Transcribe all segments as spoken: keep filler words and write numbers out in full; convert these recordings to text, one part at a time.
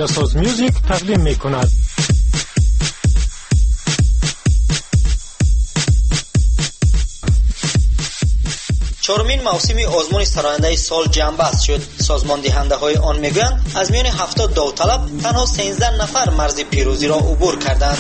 آینده‌ساز میوزیک تقدیم می‌کند. چهارمین موسم آزمون سراینده سال جنبست شد. سازمان دهنده های آن میگویند از میان هفتاد داوطلب تنها سیزده نفر مرز پیروزی را عبور کردند.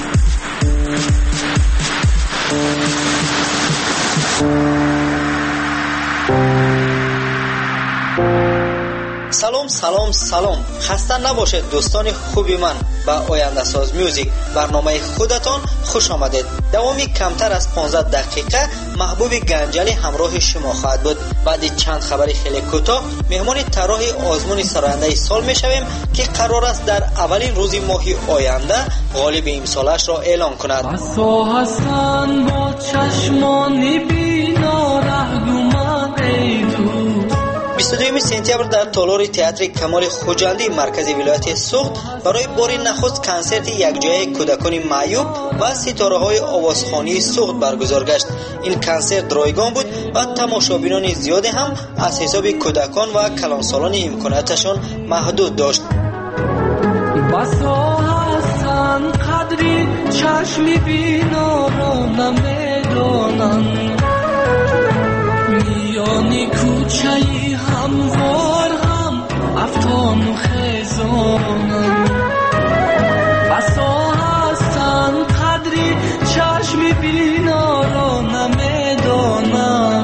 سلام سلام سلام، خسته نباشید دوستان خوبی من. با آینده ساز میوزیک برنامه خودتان خوش آمدید. دوامی کمتر از پانزده دقیقه محبوب گنجلی همراه شما خواهد بود. بعد چند خبری خیلی کوتاه مهمان طراح آزمون سراینده سال میشویم که قرار است در اولین روز ماه آینده غالب امسالش را اعلان کند. بسا هستن با چشمانی بینا رهگومن ایدو. بیست و دوم سپتامبر در تالار تئاتر کمال خوجندی مرکز ولایت سوخت برای بار نخست کنسرت یکجایی کودکان معیوب و ستاره‌های آوازخوانی سوخت برگزار گشت. این کنسرت رایگان بود و تماشابینان زیادی هم از حساب کودکان و کلانسالان امکاناتشان محدود داشت. بسا هستن قدری چشمی بینا را نمیدانن، میانی کوچه‌ای هموار هم افتان و خیزانن. بسا هستن قدری چشمی بینا را نمیدانن،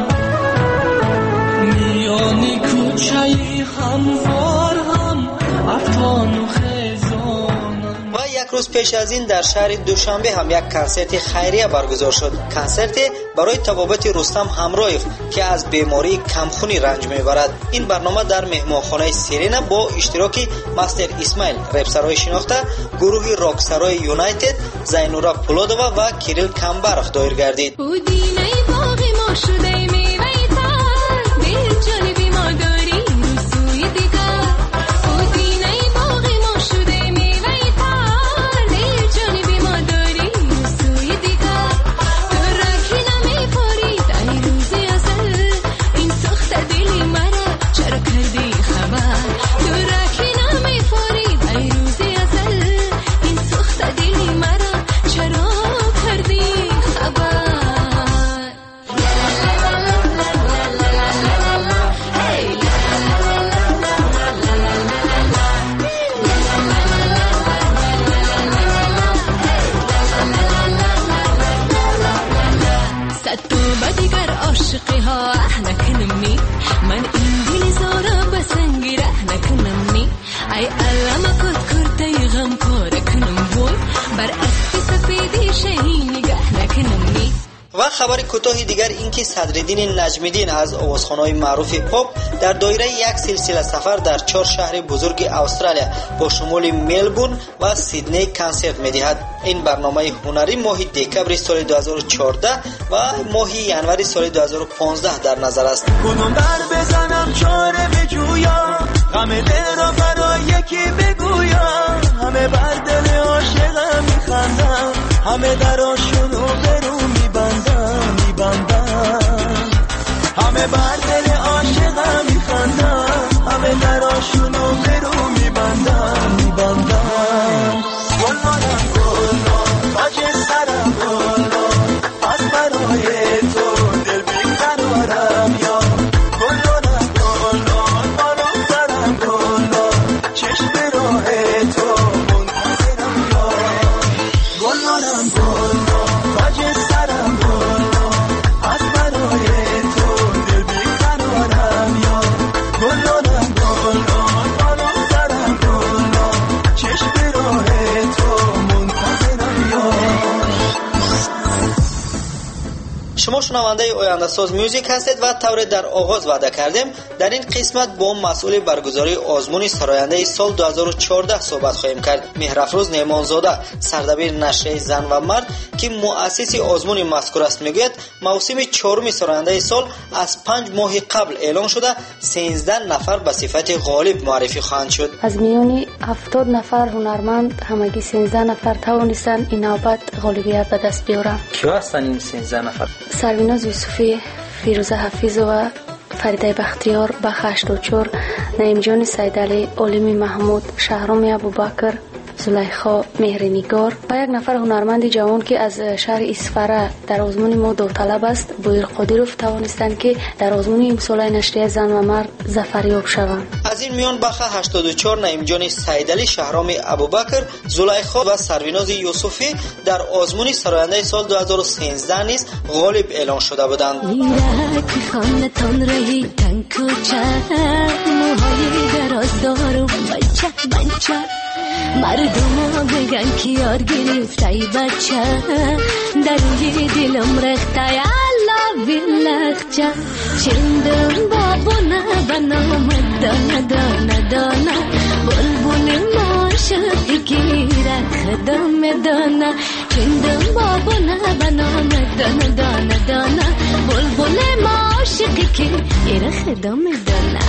میانی کوچه‌ای هموار هم افتان و خیزانن. و یک روز پیش از این در شهر دوشنبه هم یک کنسرت خیریه برگزار شد. کنسرت برای طبابت رستم همرایف که از بیماری کمخونی رنج میبرد. این برنامه در مهمانخانه سیرینا با اشتراک مستر اسماعیل رپسرای شناخته، گروه راکسرای یونایتد، زینورا پولادووا و کیریل کمبرخ دایر گردید. و خبر کوتاه دیگر این که صدرالدین نجمیدین از آوازخوان‌های معروف پاپ در دایره یک سلسله سفر در چهار شهر بزرگ استرالیا با شمول ملبورن و سیدنی کنسرت می‌دهد. این برنامه هنری ماه دکبر سال دو هزار و چهارده و ماه ینوری سال دو هزار و پانزده در نظر است. کدوم در بزنم چاره بجویم، غم دل را برای یکی بگویم، همه بر دل عاشقم میخندم، همه دراشونو برو میبندم میبندم، همه بر دل عاشقم میخندم، همه دراشونو برو میبندم میبندم. گلانم گلان تاج سرم گلان، از برای تو دل بیقرارم یا گلانم گلان، بالام سرم گلان، چشم راه تو منتظرم یا گلانم گلان تاج سرم گلان، از برای تو دل بیقرارم یا گلانم گلان، بالام سرم گلان، چشم راه تو منتظرم یا. شما شنونده آینده ساز میوزیک هستید و طور در آغاز وعده کردیم در این قسمت با مسئول برگزاری آزمون سراینده سال دو هزار و چهارده صحبت خواهیم کرد. مهرافروز نیمانزاده، سردبیر نشریه زن و مرد که مؤسس آزمون مذکور است میگوید موسم چهارم سراینده سال از پنج ماه قبل اعلان شده سیزده نفر به صفت غالب معرفی خواهند شد. از میان هفتاد نفر هنرمند همگی سیزده نفر توانستند این نوبت غالبیت به دست بیارند. کی هستند این سیزده نفر؟ سرویناز یوسفی، فیروزه حفیظ و فریده بختیار، بخش هشتاد و چهار، نعیم جان سیدعلی، عالمی محمود، شهرام ابوبکر، زلیخا مهرنگار و یک نفر هنرمند جوان که از شهر اصفهان در آزمون ما داوطلب است، بویر قادرов توانستند که در آزمون امسال نشریه زن و مرد ظفریاب شوند. از این میان بخش هشتاد و چهار نعیم جان سیدعلی، شهرام ابوبکر، زلیخا و سرویناز یوسفی در آزمون سراینده سال دو هزار و سیزده نیز غالب اعلان شده بودند. مردم بگن که یاد گرفته ای بچه، در روی دلم رخته الله باللخچه، چندم بابونه بنام دانه دانه دانه، بلبل ما شدی گیره خدام دانه، چندم بابونه بنام دانه دانه دانه، بلبل ما شدی گیره خدام دانه.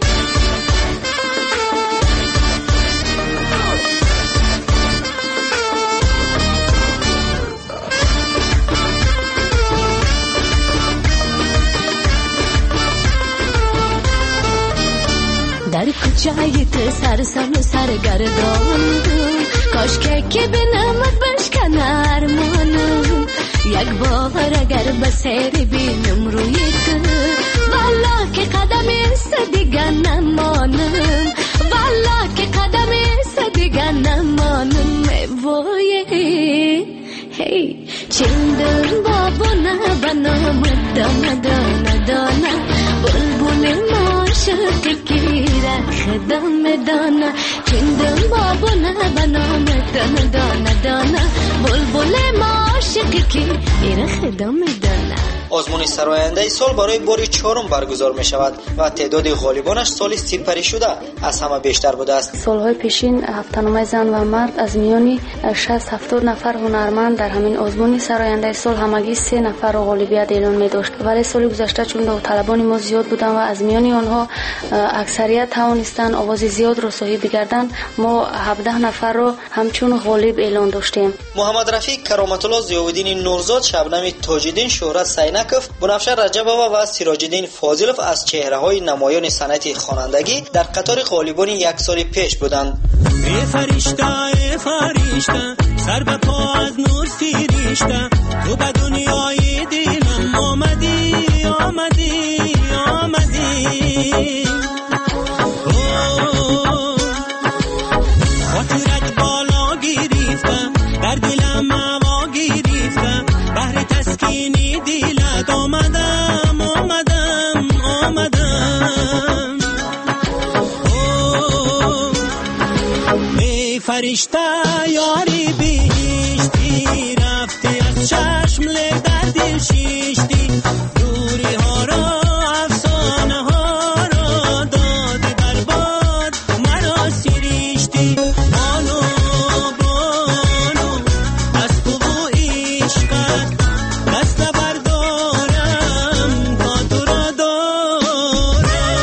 در کوچه تو سرسام و سرگردان، کاش که بنامت بشکنه ارمانم، یک بار اگر به سیر بینم روی تو، والا که قدم است دیگر نمانم، والا که قدم است دیگر نمانم. وای هی چندم بابونه بنام دانه دانه دانه، بلبل ما شد گیره خدام دانه، چندم بابونه بنام دانه دانه دانه، بلبل ما شد گیره خدام دانه. آزمون سراینده سال برای بار چهارم برگزار می شود و تعداد غالبانش سال سپری شده از همه بیشتر بوده است. سالهای پیشین هفته‌نامه زن و مرد از میان شصت هفتاد نفر هنرمند در همین آزمون سراینده سال همگی سه نفر را غالبیت اعلان می داشت، ولی سال گذشته چون داوطلبان ما زیاد بودند و از میان آنها اکثریت توانستند آواز زیاد را صاحب بگردند، ما هفده نفر را همچون غالب اعلان داشتیم. محمد رفیق، کرامت الله ضیاءالدین نورزاد، شبنم تاج‌الدین، شهرت سینکف، بنفشه رجبова و سیراج‌الدین فاضلov از چهره‌های نمایان صنعت خوانندگی در قطار غالبان یک سال پیش بودند. ای فرشته ای فرشته، سر به پا از نور سیریشته، تو به دنیای دلم آمدی آمدی آمدی. خاطرت بالا گرفته، در دلم هوا گرفته، بهر تسکینی دلت آمدم آمدم آمدم. ای فرشته یاری بیشتی، رفتی از چشم له در دل شیشتی، دوری ها را افسانه ها را دادی در باد مرا سریشتی. بانو بانو از تو و عشقت دست بردارم تا تو را دارم.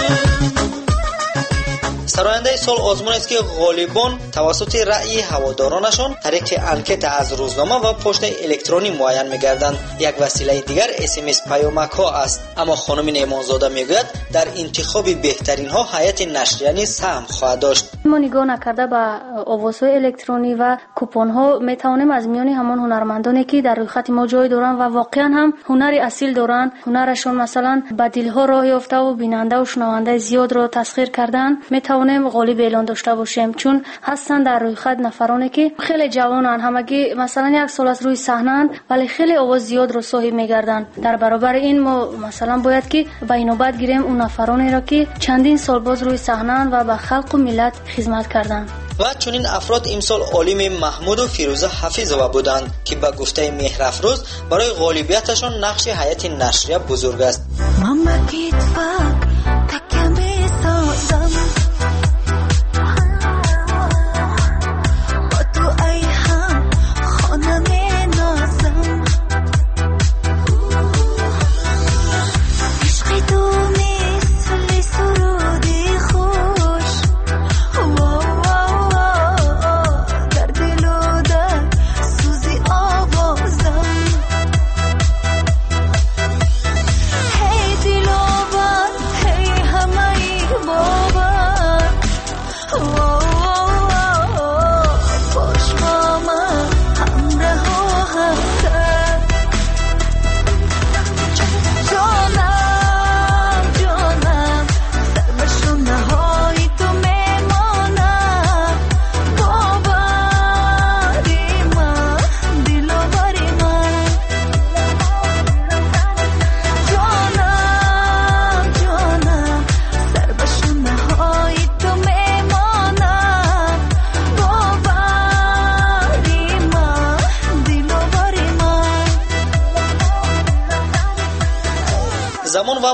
سراینده سال آزمون است که غالبان توسط رأی هوادارانشان طریق انکت از روزنامه و پست الکترونی معین می‌گردند. یک وسیله دیگر اس ام اس پیامک ها است، اما خانم نیمانزاده میگوید در انتخاب بهترین ها هیئت نشریه نیز سهم خواهد داشت. ما نگاه نکرده به آوازهای الکترونی و کوپن ها میتوانیم از میان همان هنرمندانی که در روی خط ما جای دارند و واقعا هم هنر اصیل دارند، هنرشون مثلا به دلها راه یافته و بیننده و شنونده زیاد را تسخیر کردن، میتوانیم غالب اعلان داشته باشیم، چون هستن در روی خط نفرانی که خیلی جوانن، همگی مثلا یک سال از روی صحنه ولی خیلی آواز زیاد رو صاحب میگردن. در برابر این ما مثلا باید که به نوبت گیریم اون نفرانی را که چندین سال باز روی صحنه و به خلق و ملت خدمت کردند. و چنین افراد امسال عالم محمود و فیروزه حفیظова بودند که به گفته مهرافروز برای غالبیتشان نقش هیئت نشریه بزرگ است.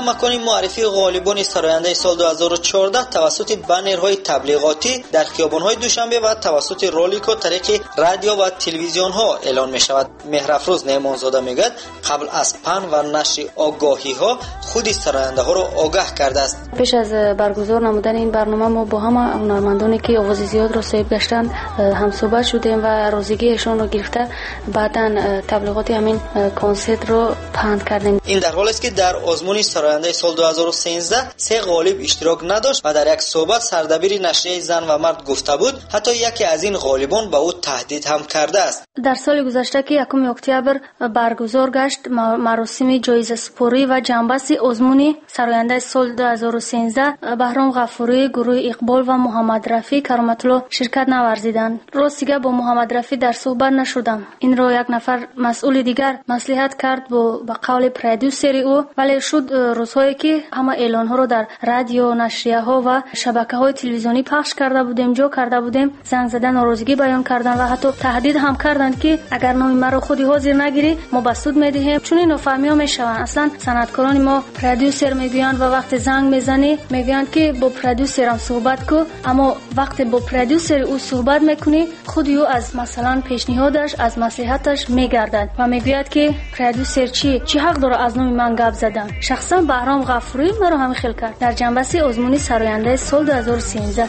مکان معرفی غالبان سراینده سال دو هزار و چهارده توسط بنرهای تبلیغاتی در خیابان‌های دوشنبه و توسط رولیک و طریق رادیو و تلویزیون‌ها اعلان می‌شود. مهرافروز نیمانزاده میگوید قبل از پن و نشر آگاهی‌ها خود سراینده‌ها را آگاه کرده است. پیش از برگزار نمودن این برنامه ما با همه هنرمندانی که آواز زیاد را صاحب گشتند هم صحبت شدیم و روزگیشان را گرفته بعداً تبلیغات همین کنسرت رو پهن کردیم. این در حالی است که در آزمون سراینده سال دو هزار و سیزده سه غالب اشتراک نداشت و در یک صحبت سردبیر نشریه زن و مرد گفته بود حتی یکی از این غالبان به او تهدید هم کرده است. در سال گذشته که یکم اکتبر برگزار گشت مراسم جایزه سپاری و جنبش آزمون سراینده سال دو هزار و سیزده بهرام غفوری، گروه اقبال و محمد رفیع کرامت الله شرکت نورزیدند. راستیگه با محمد رفیع در صحبت نشدم. این را یک نفر مسئول دیگر مصلحت کرد با به قول پرودوسر او، ولی شد روزهایی که همه اعلان ها رو در رادیو، نشریه ها و شبکه های تلویزیونی پخش کرده بودیم، جو کرده بودیم، زنگ زدن ناراضگی بیان کردن و حتی تهدید هم کردند که اگر نام مرا خودی حاضر نگیری ما بسود میدهیم. چون این نفهمی ها میشون. اصلا صنعتکاران ما پرودوسر میگویند و وقت زنگ میزنی میگویند که با پرودوسر هم صحبت کو، اما وقتی با پرودوسر او صحبت میکنی خودی او از مثلا پیشنهادش از مصلحتش میگردد و میگوید که پرودوسر چی چی حق داره از نام من گپ زدن. شخصا بهرام غفوری مرا همین خیل کرد در جنبش آزمون سراینده سال دو هزار و سیزده.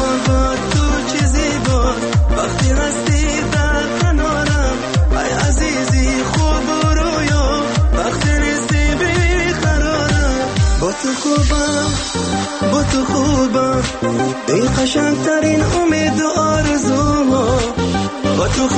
وقتی هستی در کنارم ای عزیزی خوب رویا وقتی نیستی بیقرارم با تو خوبم با تو خوبم ای قشنگترین امید و آرزوها با تو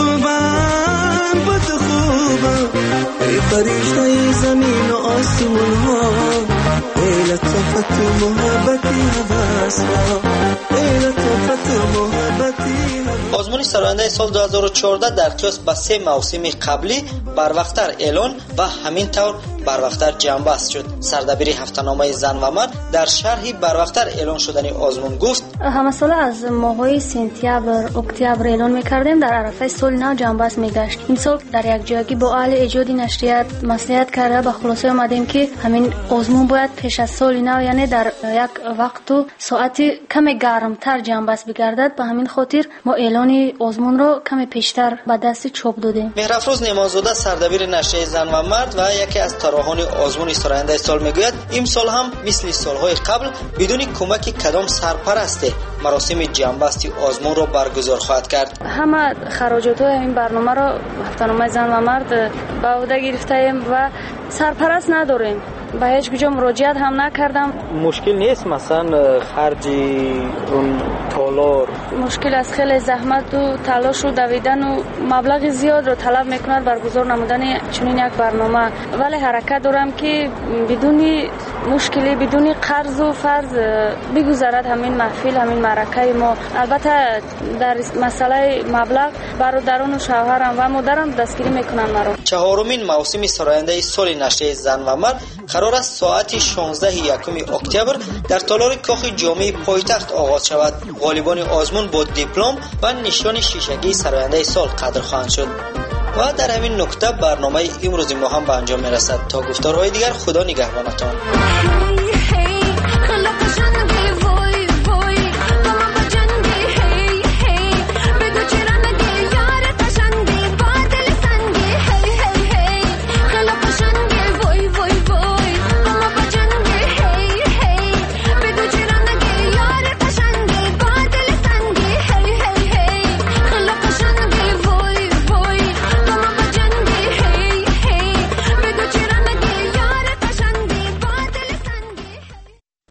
خوبم با تو خوبم ای فرشته زمین و آسمون ها ای لطفت و محبتی هوس ها ای لطفت و محبتی. آزمون سراینده سال دو هزار و چهارده در قیاس به سه موسم قبلی بروقتر اعلان و همین طور بروقتر جنبش شد. سردبیر هفته‌نامه زن و مرد در شرح بروقتر اعلان شدن آزمون گفت همه سال از ماهای سپتامبر اکتبر اعلان می‌کردیم، در عرفه سال نو جنبش می‌گشت. این سال در یک جایی با اهل ایجاد نشریات مصلحت کرده به خلاصه اومدیم که همین آزمون باید پیش از سال نو، یعنی در یک وقت و ساعت کمی گرمتر جنبش بگردد. به همین خاطر ما اعلان آزمون رو کمی پیشتر به دست چوب دادیم. مهرافروز نیمانزاده سردبیر نشریه زن و مرد و یکی از طراحان آزمون سراینده سال میگوید امسال هم مثل سالهای قبل بدون کمک کدام سرپرست مراسم جنبستی آزمون رو برگزار خواهد کرد. همه خراجات های این برنامه رو هفته‌نامه زن و مرد به عهده گرفتیم و سرپرست نداریم. به هیچ کجا مراجعت هم نکردم. مشکل نیست مثلا خرج اون تالار؟ مشکل از خیلی زحمت و تلاش و دویدن و مبلغ زیاد رو طلب میکند برگزار نمودن چنین یک برنامه، ولی حرکت دارم که بدون مشکلی بدون قرض و فرض بگذرد همین محفل همین معرکه ما. البته در مسئله مبلغ برادران و شوهرم و مادرم دستگیری میکنن مرا. چهارمین موسم سراینده سال نشریه زن و مرد قرار است ساعت شانزده یکم اکتبر در تالار کاخ جامع پایتخت آغاز شود. غالبان آزمون با دیپلم و نشان شیشگی سراینده سال قدر خواهند شد. و در همین نکته برنامه امروز ما هم به انجام میرسد. تا گفتارهای دیگر خدا نگهبانتان.